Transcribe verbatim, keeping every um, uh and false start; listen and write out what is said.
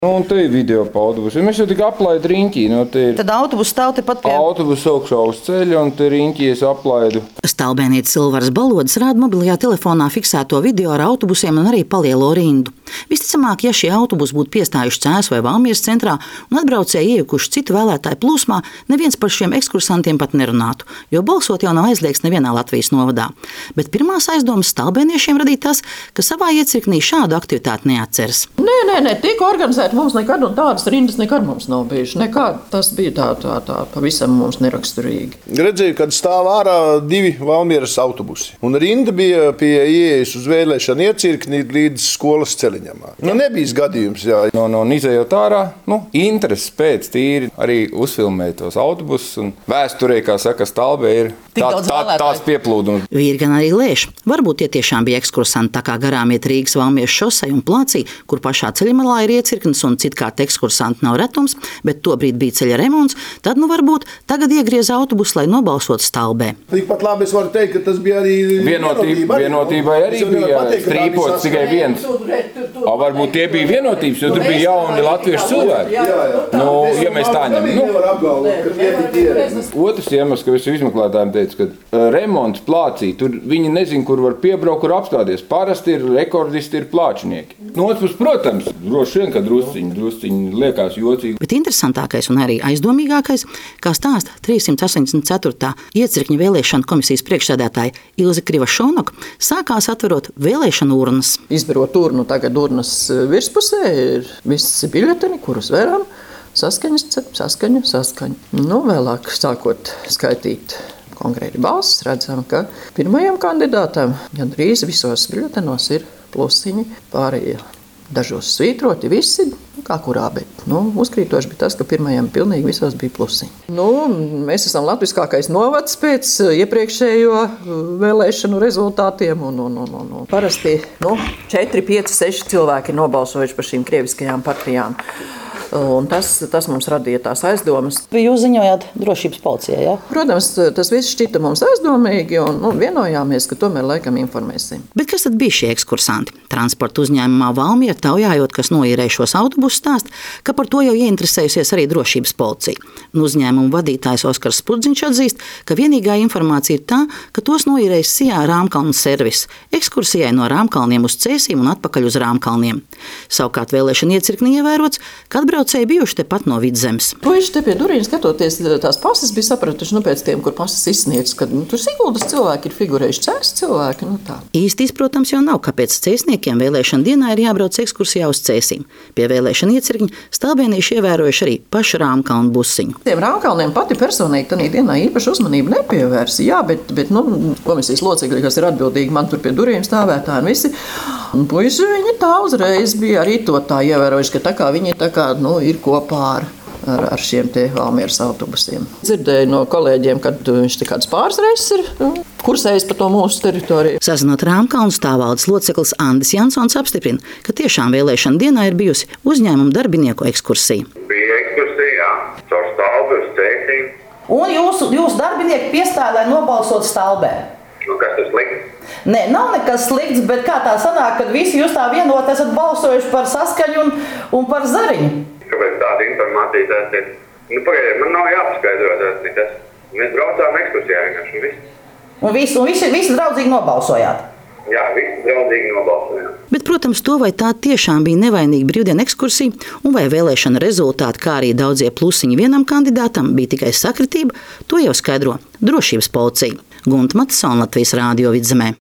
Nu, un te ir video pa autobusu. Mēs jau tik aplaidu riņķī. Nu, ir Tad autobusu stāv tepat pie autobusu augšā uz ceļa, un te riņķī es aplaidu. Stalbēnietis Silvaras Balodis rāda mobilajā telefonā fiksēto video ar autobusiem un arī palielo rindu. Visticamāk, ja šie autobusi būtu piestājuši Cēsu vai Valmieras centrā un atbraucēji iekuši citu vēlētāju plūsmā, neviens par šiem ekskursantiem pat nerunātu, jo balsot jau nav aizliegts nevienā Latvijas novadā. Bet pirmās aizdomas stalbēniešiem radīja tas, ka savā iecirknī šādu aktivitāti neatceras. Nē, nē, nē, tika organizēta mums nekad, un tādas rindas nekad mums nav bijušas. Nekad. Tas bija tā, tā, tā pavisam mums neraksturīgi. Redzēju, kad stāv ārā divi Valmieras autobusi. Un rinda bija pie ieejas uz vēlēšanu iecirkni līdz skolas celiņam. Nu, nebija gadījums, jā. No, no izējot ārā, nu, intereses pēc tīri arī uzfilmēt tos autobusus. Un vēsturē, kā saka, Stalbē ir tā, tā, tās pieplūdums. Vīri gan arī lēš. Varbūt tie tiešām bija ekskursanti, tā kā garām iet Rīgas Valmieras šosei un Plācī, kur pašā ceļmalā ir iecirknis un citkārt ekskursanti nav retums, bet tobrīd bija ceļa remonts, tad nu varbūt tagad iegriez autobusu, lai nobalsotu Stalbē. Tikpat labi es varu teikt, ka tas bija arī vienotība. Vienotībai arī bija strīpots tikai viens. A, varbūt tie bija vienotības, jo tur bija jauni latviešu cilvēki. Jā, jā. Nu, ja mēs tā ņemam. Nu, otrs iemesls, ka visi izmeklētājiem teica, ka uh, remonts Plācī, tur viņi nezin, kur var piebraukt, kur apstāties. Parasti ir rekordisti, ir plāčnieki. No otrs puses, protams, droši vien, ka drusciņi, drusciņi liekas jocīgi. Bet interesantākais un arī aizdomīgākais, kā stāsta trīssimt astoņdesmit ceturtā iecirkņa vēlēšanu komisijas priekšsēdētāja Ilze Krivašonoka, sākās atverot vēlēšanu urnas. Izberot urnu, tagad urnas virspusē ir visi biļeteni, kurus veram. Saskaņas, saskaņu, saskaņu. Nu, vēlāk sākot skaitīt konkrēti balsis, redzam, ka pirmajam kandidātam gandrīz visos biļetenos ir plusiņi, pārējie dažos svītroti, visi, kā kurā, bet nu, uzkrītoši bija tas, ka pirmajam pilnīgi visos bija plusiņi. Nu, mēs esam latviskākais novads pēc iepriekšējo vēlēšanu rezultātiem, un, un, un, un, un parasti nu, četri, pieci, seši cilvēki ir nobalsojuši par šīm krieviskajām partijām. Un tas, tas mums radīja tās aizdomas. Jūs ziņojāt drošības policijai, ja? Protams, tas viss šķita mums aizdomīgi, un nu, vienojāmies, ka tomēr laikam informēsim. Bet kas tad bija šie ekskursanti? Transporta uzņēmumā Valmiera taujājot, kas noīrēja šos autobusus, stāst, ka par to jau ieinteresējusies arī drošības policija. Un uzņēmuma vadītājs Oskars Spurdziņš atzīst, ka vienīgā informācija ir tā, ka tos noīrējis Sijā Rāmkalnu servis, ekskursijai no Rāmkalniem uz Cēsīm un atpakaļ uz Rāmkalniem. Savukārt vēlēšana iecirknī ievērots, ka atbraucēji bijuši tepat no Vidzemes. Puiši te pie durvīm skatoties, tās pases bija sapratuši, nu pēc tiem, kur pases izsniedz, ka nu, tur Siguldas cilvēki ir figurējuši, Cēsas cilvēki, nu tā. Īsti izprotams jau nav, kāpēc cēsniekiem vēlēšana dienā ir jābrauc ekskursijā uz Cēsīm. Pie vēlēšana iecirkņa stalbēnieši ievērojuši arī pašu Rāmkalnu busiņu. Tiem Rāmkalniem pati personīgi tanī dienā īpaši uzmanību nepievērsi, jā, bet, bet nu, komisijas locekļi, kas ir atbildīgi, man tur pie durvīm stāvētāji un visi. Un puiši viņi tā uzreiz bija arī to tā ievērojuši, ka tā kā viņi tā kā, nu, ir kopā ar, ar, ar šiem te Valmieras autobusiem. Dzirdēju no kolēģiem, kad viņš te kāds pāris reizes ir nu, kursējis pa to mūsu teritoriju. Sazinot Rāmkalnu stāvvaldes loceklis Andis Jansons apstiprina, ka tiešām vēlēšana dienā ir bijusi uzņēmuma darbinieku ekskursija. Bija ekskursija, jā, caur Stalbi uz Cēsīm. Un jūsu, jūsu darbinieki piestāja, lai nobalsot Stalbē? Nu, kas tas slikts? Nē, nav nekas slikts, bet kā tā sanāk, kad visi jūs tā vienot esat balsojuši par Saskaņu un, un par Zariņu? Kāpēc tāda informācija tas ir? Nu, pagaidiet, man nav jāpaskaidro tas nekas. Mēs braucām ekskursijā vienkārši un viss. Un visi, un visi, visi draudzīgi nobalsojāt? Jā, visi draudzīgi nobalsojām. Bet, protams, to vai tā tiešām bija nevainīga brīvdienu ekskursija, un vai vēlēšana rezultāti, kā arī daudzie plusiņi vienam kandidātam, bija tikai sakritība, to jau skaidro drošības policija. Gunta Matisona, Latvijas Rādio Vidzemē.